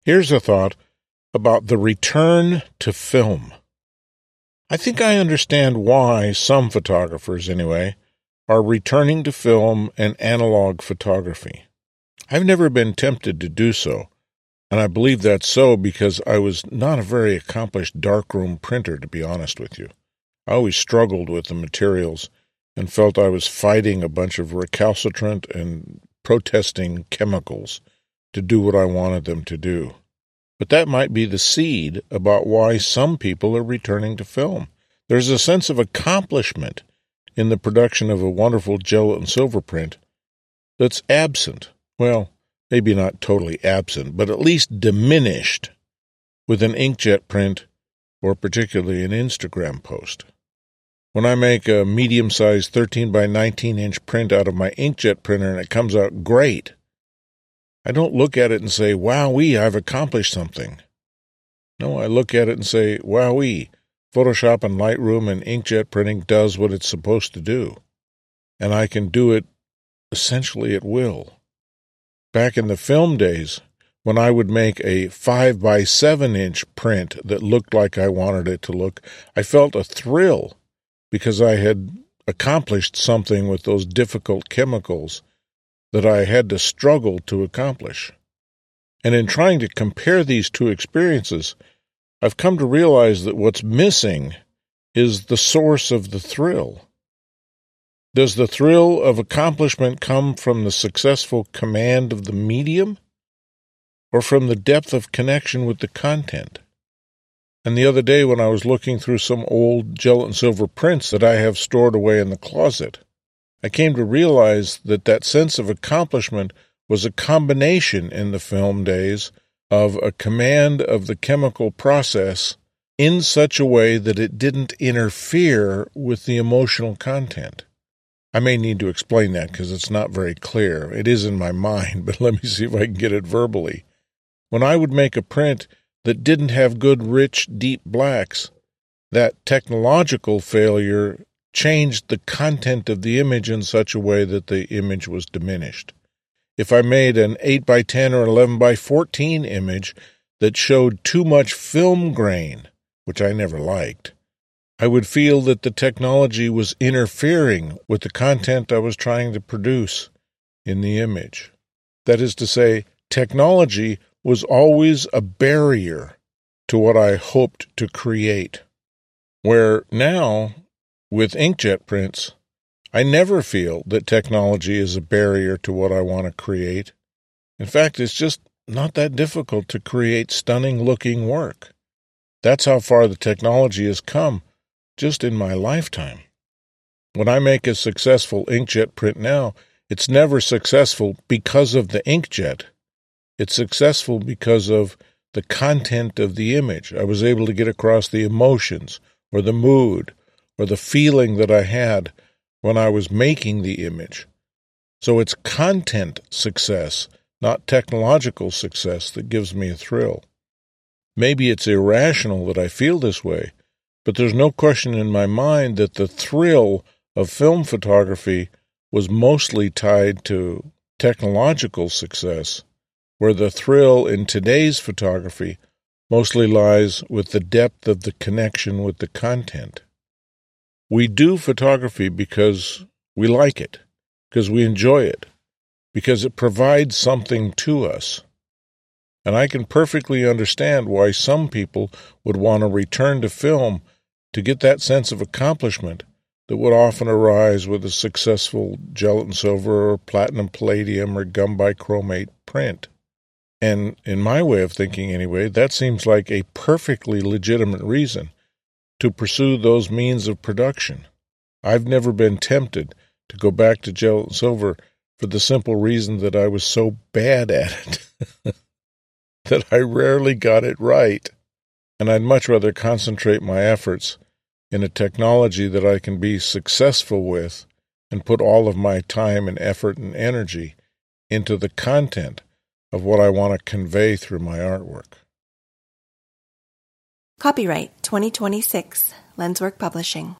Here's a thought about the return to film. I think I understand why some photographers, anyway, are returning to film and analog photography. I've never been tempted to do so, and I believe that's so because I was not a very accomplished darkroom printer, to be honest with you. I always struggled with the materials and felt I was fighting a bunch of recalcitrant and protesting chemicals to do what I wanted them to do. But that might be the seed about why some people are returning to film. There's a sense of accomplishment in the production of a wonderful gelatin silver print that's absent. Well, maybe not totally absent, but at least diminished with an inkjet print or particularly an Instagram post. When I make a medium-sized 13 by 19-inch print out of my inkjet printer and it comes out great, I don't look at it and say, wowee, I've accomplished something. No, I look at it and say, wowee, Photoshop and Lightroom and inkjet printing does what it's supposed to do. And I can do it essentially at will. Back in the film days, when I would make a 5 by 7-inch print that looked like I wanted it to look, I felt a thrill because I had accomplished something with those difficult chemicals that I had to struggle to accomplish. And in trying to compare these two experiences, I've come to realize that what's missing is the source of the thrill. Does the thrill of accomplishment come from the successful command of the medium, or from the depth of connection with the content? And the other day when I was looking through some old gelatin silver prints that I have stored away in the closet, I came to realize that sense of accomplishment was a combination in the film days of a command of the chemical process in such a way that it didn't interfere with the emotional content. I may need to explain that because it's not very clear. It is in my mind, but let me see if I can get it verbally. When I would make a print that didn't have good, rich, deep blacks, that technological failure changed the content of the image in such a way that the image was diminished. If I made an 8 by 10 or 11 by 14 image that showed too much film grain, which I never liked, I would feel that the technology was interfering with the content I was trying to produce in the image. That is to say, technology was always a barrier to what I hoped to create. Where now, with inkjet prints, I never feel that technology is a barrier to what I want to create. In fact, it's just not that difficult to create stunning-looking work. That's how far the technology has come just in my lifetime. When I make a successful inkjet print now, it's never successful because of the inkjet. It's successful because of the content of the image. I was able to get across the emotions or the mood or the feeling that I had when I was making the image. So it's content success, not technological success, that gives me a thrill. Maybe it's irrational that I feel this way, but there's no question in my mind that the thrill of film photography was mostly tied to technological success, where the thrill in today's photography mostly lies with the depth of the connection with the content. We do photography because we like it, because we enjoy it, because it provides something to us. And I can perfectly understand why some people would want to return to film to get that sense of accomplishment that would often arise with a successful gelatin silver or platinum palladium or gum bichromate print. And in my way of thinking anyway, that seems like a perfectly legitimate reason to pursue those means of production. I've never been tempted to go back to gelatin silver for the simple reason that I was so bad at it that I rarely got it right. And I'd much rather concentrate my efforts in a technology that I can be successful with and put all of my time and effort and energy into the content of what I want to convey through my artwork. Copyright 2026, Lenswork Publishing.